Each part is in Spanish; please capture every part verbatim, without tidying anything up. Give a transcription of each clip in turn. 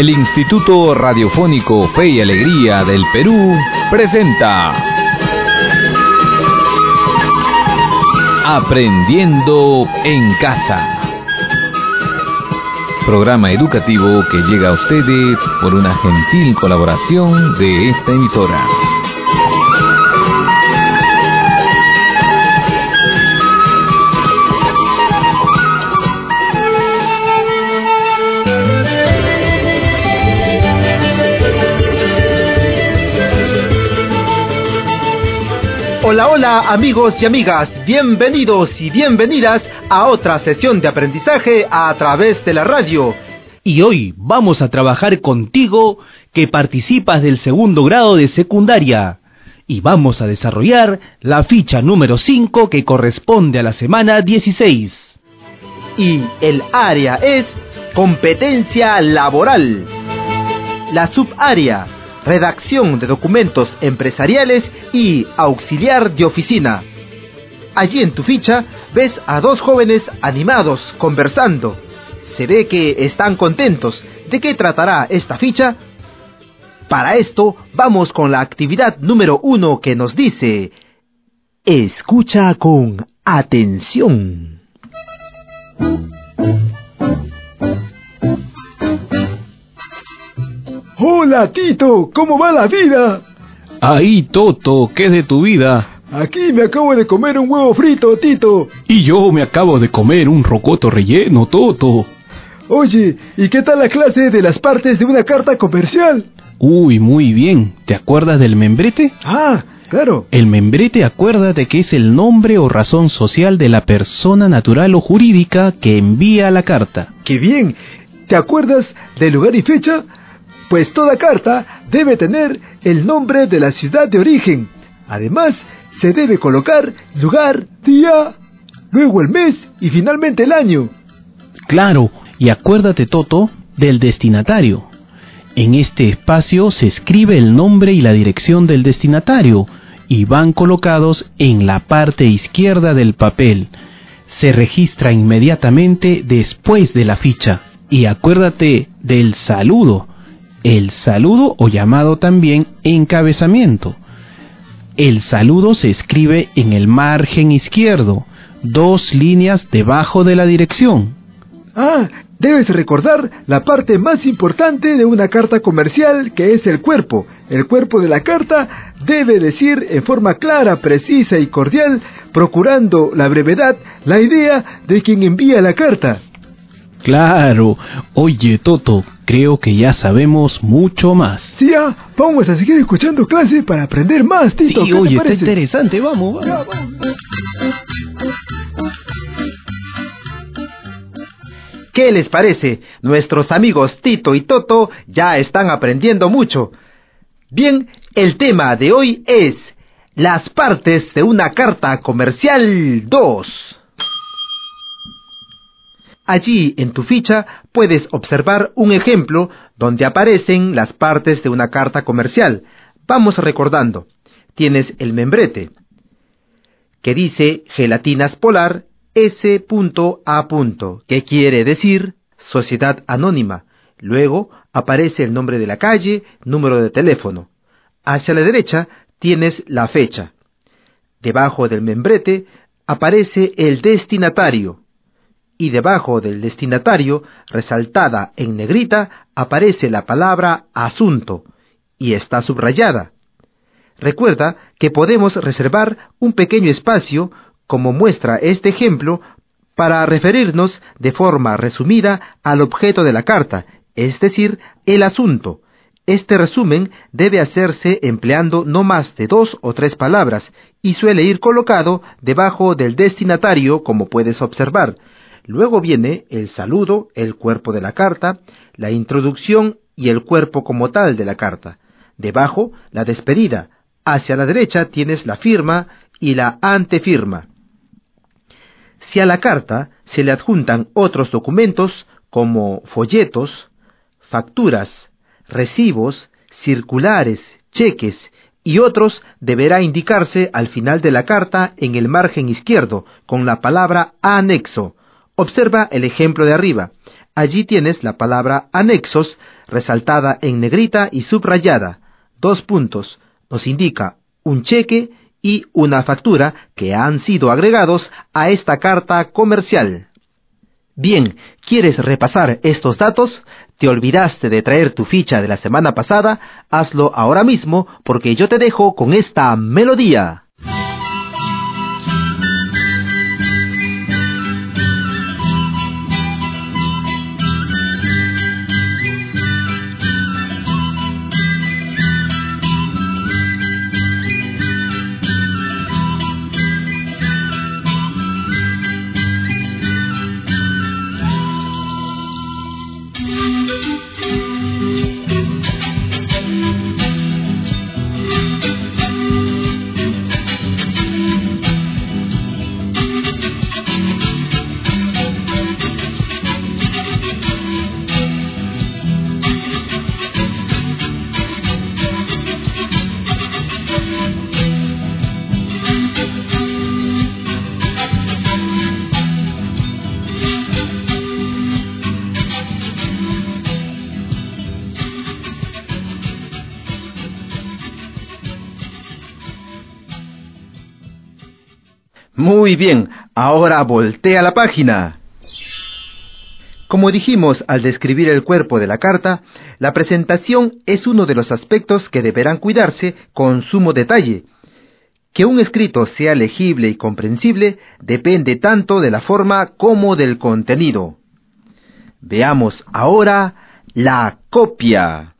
El Instituto Radiofónico Fe y Alegría del Perú presenta Aprendiendo en Casa. Programa educativo que llega a ustedes por una gentil colaboración de esta emisora. Hola, hola amigos y amigas, bienvenidos y bienvenidas a otra sesión de aprendizaje a través de la radio. Y hoy vamos a trabajar contigo que participas del segundo grado de secundaria. Y vamos a desarrollar la ficha número cinco que corresponde a la semana dieciséis. Y el área es competencia laboral. La subárea: redacción de documentos empresariales y auxiliar de oficina. Allí en tu ficha ves a dos jóvenes animados conversando. Se ve que están contentos. ¿De qué tratará esta ficha? Para esto vamos con la actividad número uno que nos dice: escucha con atención. Hola, Tito, ¿cómo va la vida? Ahí, Toto, ¿qué es de tu vida? Aquí me acabo de comer un huevo frito, Tito. Y yo me acabo de comer un rocoto relleno, Toto. Oye, ¿y qué tal la clase de las partes de una carta comercial? Uy, muy bien. ¿Te acuerdas del membrete? Ah, claro. El membrete, acuérdate que es el nombre o razón social de la persona natural o jurídica que envía la carta. ¡Qué bien! ¿Te acuerdas del lugar y fecha? Pues toda carta debe tener el nombre de la ciudad de origen. Además, se debe colocar lugar, día, luego el mes y finalmente el año. Claro, y acuérdate, Toto, del destinatario. En este espacio se escribe el nombre y la dirección del destinatario y van colocados en la parte izquierda del papel. Se registra inmediatamente después de la ficha. Y acuérdate del saludo. El saludo, o llamado también encabezamiento. El saludo se escribe en el margen izquierdo, dos líneas debajo de la dirección. Ah, debes recordar la parte más importante de una carta comercial, que es el cuerpo. El cuerpo de la carta debe decir en forma clara, precisa y cordial, procurando la brevedad, la idea de quien envía la carta. Claro. Oye, Toto, creo que ya sabemos mucho más. Sí, ah, vamos a seguir escuchando clase para aprender más, Tito. Sí, oye, está interesante, vamos, vamos. Ya, vamos. ¿Qué les parece? Nuestros amigos Tito y Toto ya están aprendiendo mucho. Bien, el tema de hoy es las partes de una carta comercial dos. Allí en tu ficha puedes observar un ejemplo donde aparecen las partes de una carta comercial. Vamos recordando. Tienes el membrete, que dice Gelatinas Polar S A que quiere decir Sociedad Anónima. Luego aparece el nombre de la calle, número de teléfono. Hacia la derecha tienes la fecha. Debajo del membrete aparece el destinatario. Y debajo del destinatario, resaltada en negrita, aparece la palabra asunto y está subrayada. Recuerda que podemos reservar un pequeño espacio, como muestra este ejemplo, para referirnos de forma resumida al objeto de la carta, es decir, el asunto. Este resumen debe hacerse empleando no más de dos o tres palabras y suele ir colocado debajo del destinatario, como puedes observar. Luego viene el saludo, el cuerpo de la carta, la introducción y el cuerpo como tal de la carta. Debajo, la despedida. Hacia la derecha tienes la firma y la antefirma. Si a la carta se le adjuntan otros documentos como folletos, facturas, recibos, circulares, cheques y otros, deberá indicarse al final de la carta en el margen izquierdo con la palabra anexo. Observa el ejemplo de arriba. Allí tienes la palabra anexos, resaltada en negrita y subrayada. Dos puntos. Nos indica un cheque y una factura que han sido agregados a esta carta comercial. Bien, ¿quieres repasar estos datos? ¿Te olvidaste de traer tu ficha de la semana pasada? Hazlo ahora mismo porque yo te dejo con esta melodía. Muy bien, ahora voltea la página. Como dijimos al describir el cuerpo de la carta, la presentación es uno de los aspectos que deberán cuidarse con sumo detalle. Que un escrito sea legible y comprensible depende tanto de la forma como del contenido. Veamos ahora la copia.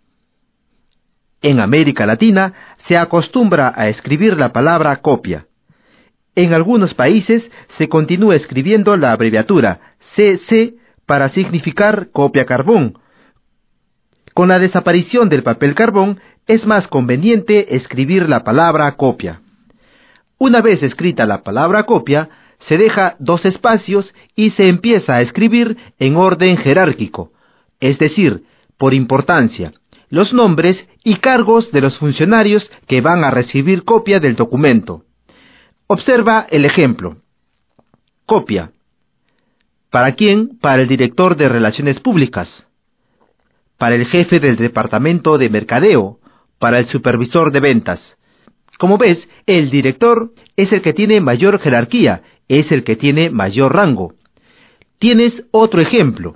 En América Latina se acostumbra a escribir la palabra copia. En algunos países se continúa escribiendo la abreviatura C C para significar copia carbón. Con la desaparición del papel carbón, es más conveniente escribir la palabra copia. Una vez escrita la palabra copia, se deja dos espacios y se empieza a escribir en orden jerárquico, es decir, por importancia, los nombres y cargos de los funcionarios que van a recibir copia del documento. Observa el ejemplo. Copia. ¿Para quién? Para el director de Relaciones Públicas. Para el jefe del departamento de mercadeo. Para el supervisor de ventas. Como ves, el director es el que tiene mayor jerarquía, es el que tiene mayor rango. Tienes otro ejemplo.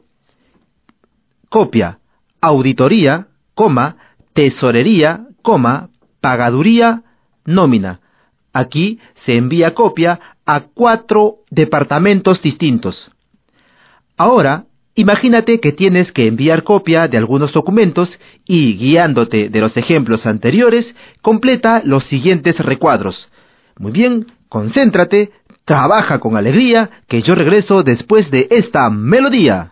Copia. Auditoría, coma, tesorería, coma, pagaduría, nómina. Aquí se envía copia a cuatro departamentos distintos. Ahora, imagínate que tienes que enviar copia de algunos documentos y, guiándote de los ejemplos anteriores, completa los siguientes recuadros. Muy bien, concéntrate, trabaja con alegría, que yo regreso después de esta melodía.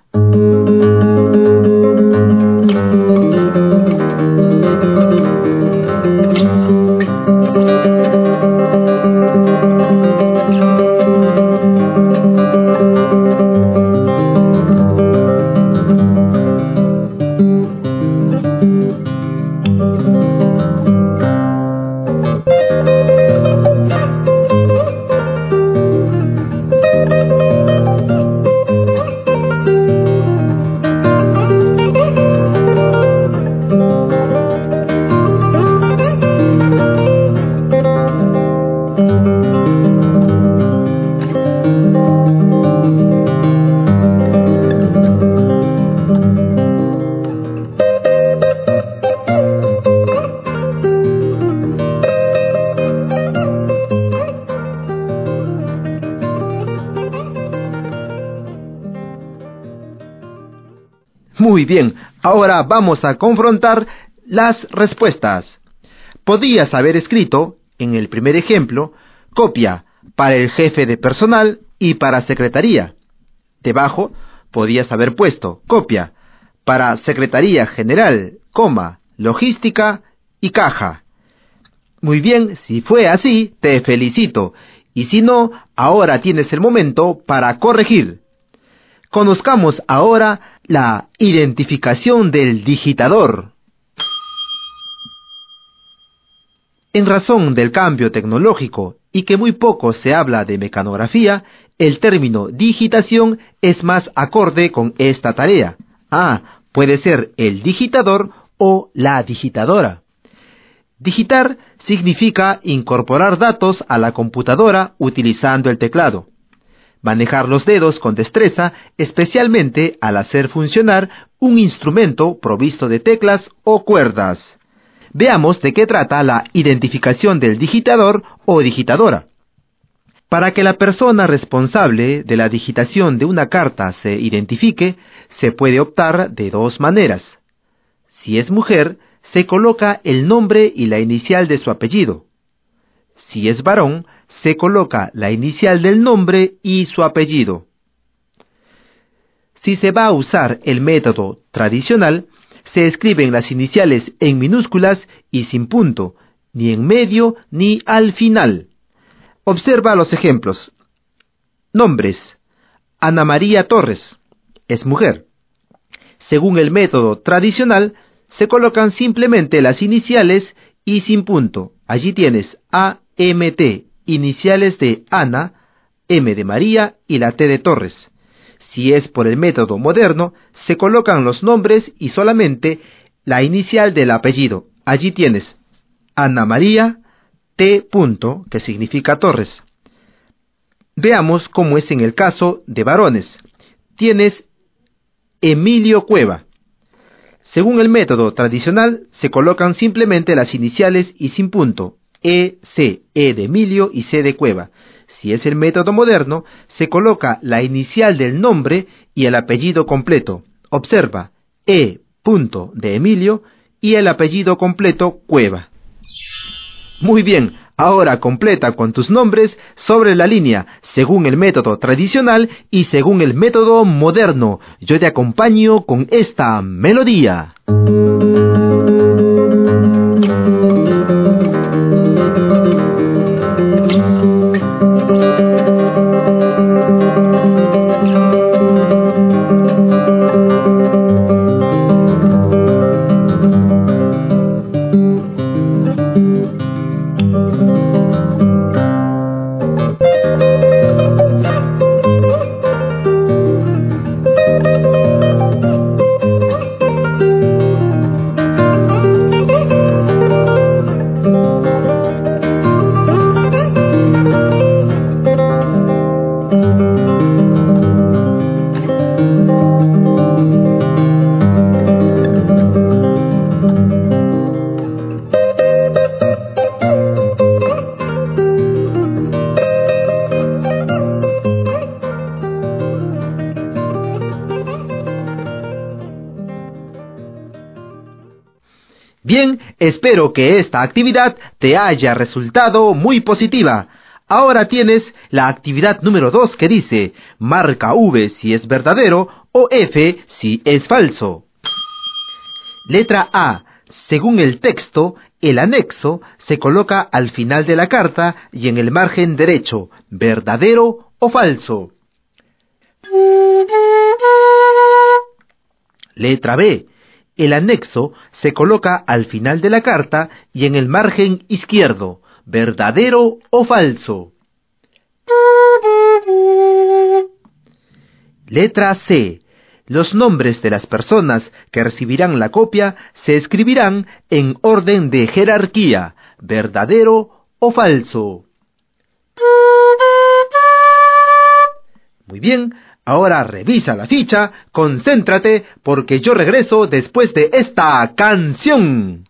Muy bien, ahora vamos a confrontar las respuestas. Podías haber escrito, en el primer ejemplo, copia para el jefe de personal y para secretaría. Debajo podías haber puesto copia para secretaría general, coma, logística y caja. Muy bien, si fue así, te felicito. Y si no, ahora tienes el momento para corregir. Conozcamos ahora la identificación del digitador. En razón del cambio tecnológico y que muy poco se habla de mecanografía, el término digitación es más acorde con esta tarea. Ah, puede ser el digitador o la digitadora. Digitar significa incorporar datos a la computadora utilizando el teclado. Manejar los dedos con destreza, especialmente al hacer funcionar un instrumento provisto de teclas o cuerdas. Veamos de qué trata la identificación del digitador o digitadora. Para que la persona responsable de la digitación de una carta se identifique, se puede optar de dos maneras. Si es mujer, se coloca el nombre y la inicial de su apellido. Si es varón, se coloca la inicial del nombre y su apellido. Si se va a usar el método tradicional, se escriben las iniciales en minúsculas y sin punto, ni en medio ni al final. Observa los ejemplos. Nombres. Ana María Torres. Es mujer. Según el método tradicional, se colocan simplemente las iniciales y sin punto. Allí tienes A M T, iniciales de Ana, M de María y la T de Torres. Si es por el método moderno, se colocan los nombres y solamente la inicial del apellido. Allí tienes Ana María T. punto, que significa Torres. Veamos cómo es en el caso de varones. Tienes Emilio Cueva. Según el método tradicional, se colocan simplemente las iniciales y sin punto. E, C, E de Emilio y C de Cueva. Si es el método moderno, se coloca la inicial del nombre y el apellido completo. Observa, E. punto de Emilio y el apellido completo Cueva. Muy bien, ahora completa con tus nombres sobre la línea, según el método tradicional y según el método moderno. Yo te acompaño con esta melodía. Bien, espero que esta actividad te haya resultado muy positiva. Ahora tienes la actividad número dos que dice, marca V si es verdadero o F si es falso. Letra A. Según el texto, el anexo se coloca al final de la carta y en el margen derecho, verdadero o falso. Letra B. El anexo se coloca al final de la carta y en el margen izquierdo, verdadero o falso. Letra C. Los nombres de las personas que recibirán la copia se escribirán en orden de jerarquía, verdadero o falso. Muy bien. Ahora revisa la ficha, concéntrate, porque yo regreso después de esta canción.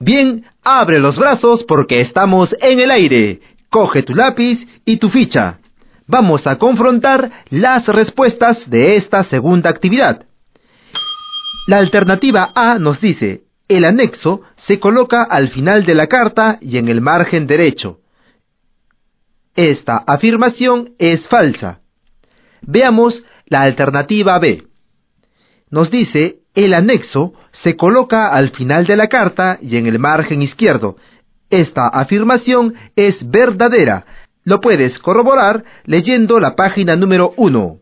Bien, abre los brazos porque estamos en el aire. Coge tu lápiz y tu ficha. Vamos a confrontar las respuestas de esta segunda actividad. La alternativa A nos dice: el anexo se coloca al final de la carta y en el margen derecho. Esta afirmación es falsa. Veamos la alternativa B. Nos dice: el anexo se coloca al final de la carta y en el margen izquierdo. Esta afirmación es verdadera. Lo puedes corroborar leyendo la página número uno.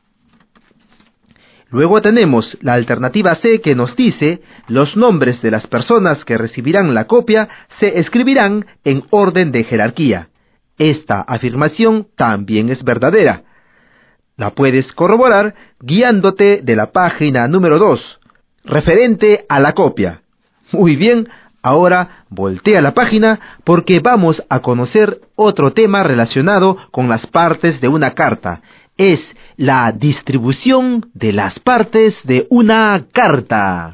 Luego tenemos la alternativa C, que nos dice: los nombres de las personas que recibirán la copia se escribirán en orden de jerarquía. Esta afirmación también es verdadera. La puedes corroborar guiándote de la página número dos, referente a la copia. Muy bien, ahora voltea la página porque vamos a conocer otro tema relacionado con las partes de una carta. Es la distribución de las partes de una carta.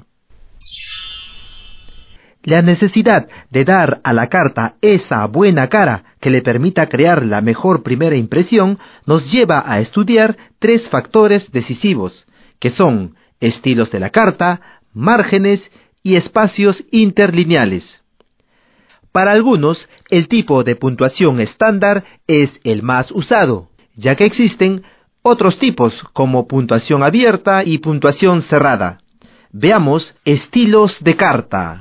La necesidad de dar a la carta esa buena cara que le permita crear la mejor primera impresión nos lleva a estudiar tres factores decisivos, que son estilos de la carta, márgenes y espacios interlineales. Para algunos, el tipo de puntuación estándar es el más usado, ya que existen otros tipos como puntuación abierta y puntuación cerrada. Veamos estilos de carta.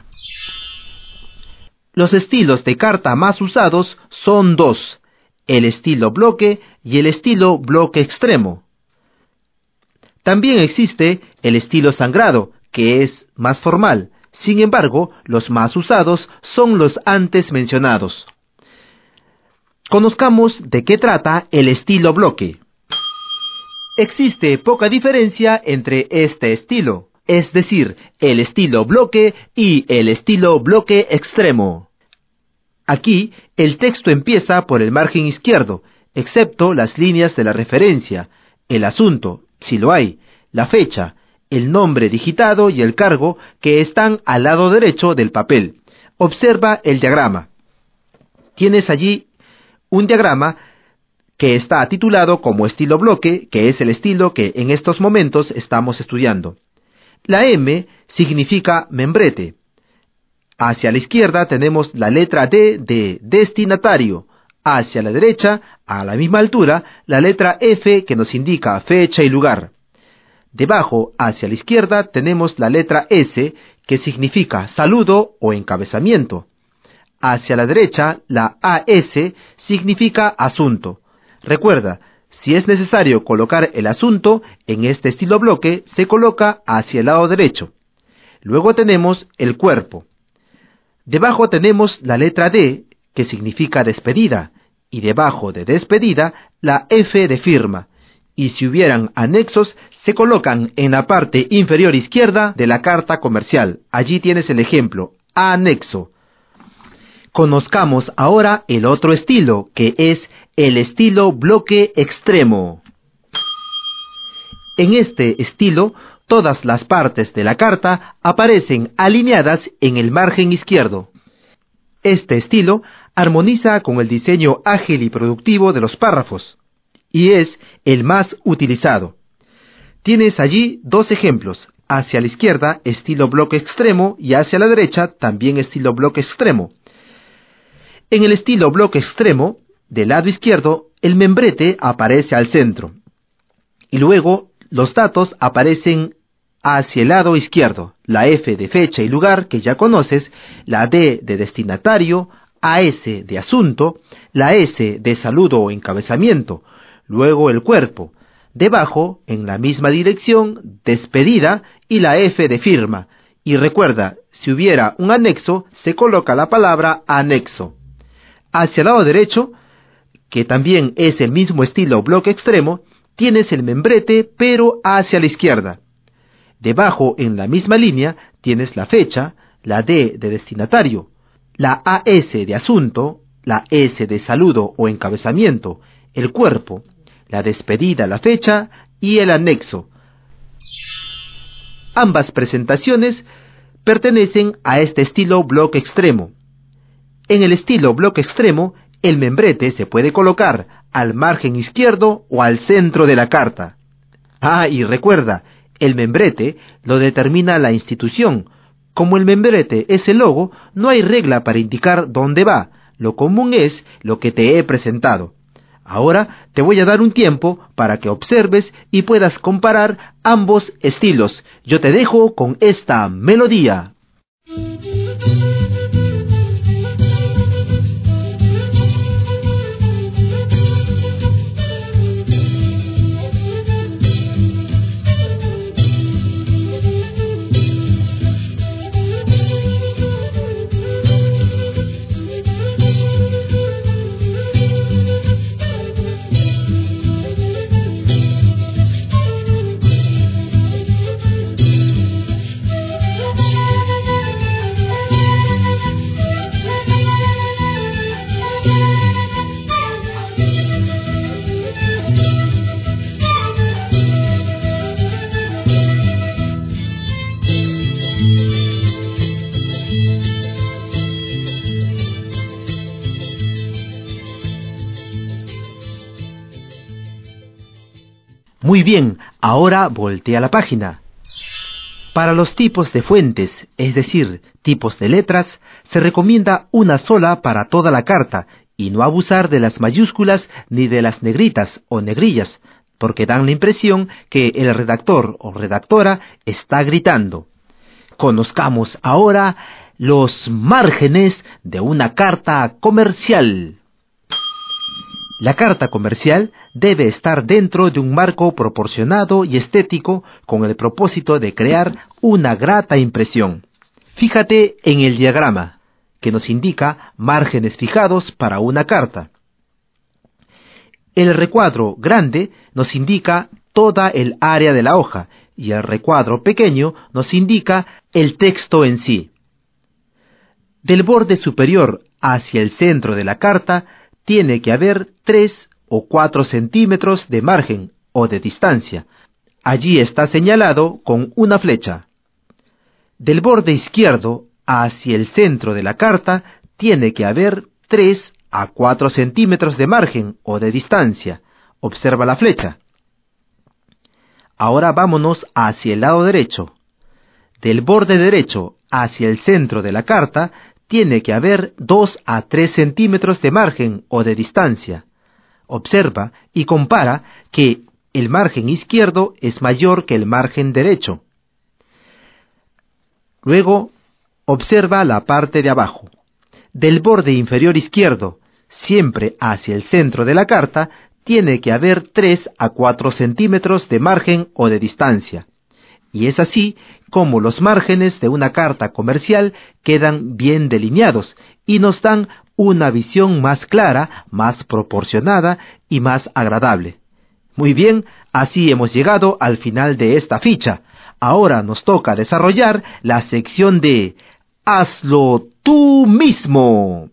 Los estilos de carta más usados son dos: el estilo bloque y el estilo bloque extremo. También existe el estilo sangrado, que es más formal. Sin embargo, los más usados son los antes mencionados. Conozcamos de qué trata el estilo bloque. Existe poca diferencia entre este estilo, es decir, el estilo bloque y el estilo bloque extremo. Aquí, el texto empieza por el margen izquierdo, excepto las líneas de la referencia, el asunto, si lo hay, la fecha, el nombre digitado y el cargo, que están al lado derecho del papel. Observa el diagrama. Tienes allí un diagrama que está titulado como estilo bloque, que es el estilo que en estos momentos estamos estudiando. La M significa membrete. Hacia la izquierda tenemos la letra D de destinatario. Hacia la derecha, a la misma altura, la letra F, que nos indica fecha y lugar. Debajo, hacia la izquierda, tenemos la letra S, que significa saludo o encabezamiento. Hacia la derecha, la A S significa asunto. Recuerda, si es necesario colocar el asunto en este estilo bloque, se coloca hacia el lado derecho. Luego tenemos el cuerpo. Debajo tenemos la letra D, que significa despedida, y debajo de despedida, la F de firma. Y si hubieran anexos, se colocan en la parte inferior izquierda de la carta comercial. Allí tienes el ejemplo, anexo. Conozcamos ahora el otro estilo, que es el estilo bloque extremo. En este estilo, todas las partes de la carta aparecen alineadas en el margen izquierdo. Este estilo armoniza con el diseño ágil y productivo de los párrafos, y es el más utilizado. Tienes allí dos ejemplos: hacia la izquierda, estilo bloque extremo, y hacia la derecha, también estilo bloque extremo. En el estilo bloque extremo, del lado izquierdo, el membrete aparece al centro, y luego los datos aparecen hacia el lado izquierdo: la F de fecha y lugar, que ya conoces, la D de destinatario, A S de asunto, la S de saludo o encabezamiento, luego el cuerpo, debajo, en la misma dirección, despedida y la F de firma. Y recuerda, si hubiera un anexo, se coloca la palabra anexo. Hacia el lado derecho, que también es el mismo estilo bloque extremo, tienes el membrete, pero hacia la izquierda. Debajo, en la misma línea, tienes la fecha, la D de destinatario, la A S de asunto, la S de saludo o encabezamiento, el cuerpo, la despedida, la fecha y el anexo. Ambas presentaciones pertenecen a este estilo bloque extremo. En el estilo bloque extremo, el membrete se puede colocar al margen izquierdo o al centro de la carta. Ah, y recuerda, el membrete lo determina la institución. Como el membrete es el logo, no hay regla para indicar dónde va. Lo común es lo que te he presentado. Ahora te voy a dar un tiempo para que observes y puedas comparar ambos estilos. Yo te dejo con esta melodía. Muy bien, ahora voltea la página. Para los tipos de fuentes, es decir, tipos de letras, se recomienda una sola para toda la carta y no abusar de las mayúsculas ni de las negritas o negrillas, porque dan la impresión que el redactor o redactora está gritando. Conozcamos ahora los márgenes de una carta comercial. La carta comercial debe estar dentro de un marco proporcionado y estético con el propósito de crear una grata impresión. Fíjate en el diagrama, que nos indica márgenes fijados para una carta. El recuadro grande nos indica toda el área de la hoja y el recuadro pequeño nos indica el texto en sí. Del borde superior hacia el centro de la carta tiene que haber tres o cuatro centímetros de margen o de distancia. Allí está señalado con una flecha. Del borde izquierdo hacia el centro de la carta tiene que haber tres a cuatro centímetros de margen o de distancia. Observa la flecha. Ahora vámonos hacia el lado derecho. Del borde derecho hacia el centro de la carta tiene que haber dos a tres centímetros de margen o de distancia. Observa y compara que el margen izquierdo es mayor que el margen derecho. Luego, observa la parte de abajo. Del borde inferior izquierdo, siempre hacia el centro de la carta, tiene que haber tres a cuatro centímetros de margen o de distancia. Y es así como los márgenes de una carta comercial quedan bien delineados y nos dan una visión más clara, más proporcionada y más agradable. Muy bien, así hemos llegado al final de esta ficha. Ahora nos toca desarrollar la sección de ¡Hazlo tú mismo!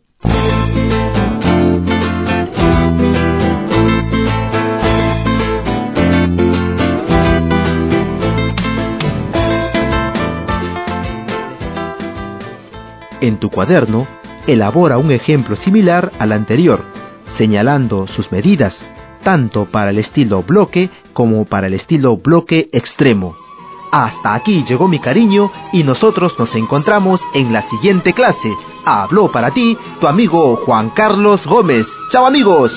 En tu cuaderno, elabora un ejemplo similar al anterior, señalando sus medidas, tanto para el estilo bloque como para el estilo bloque extremo. Hasta aquí llegó mi cariño y nosotros nos encontramos en la siguiente clase. Habló para ti tu amigo Juan Carlos Gómez. ¡Chao, amigos!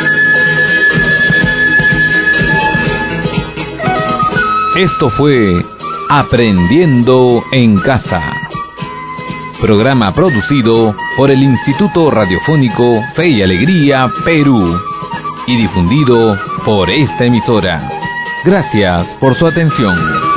Esto fue Aprendiendo en Casa. Programa producido por el Instituto Radiofónico Fe y Alegría, Perú, y difundido por esta emisora. Gracias por su atención.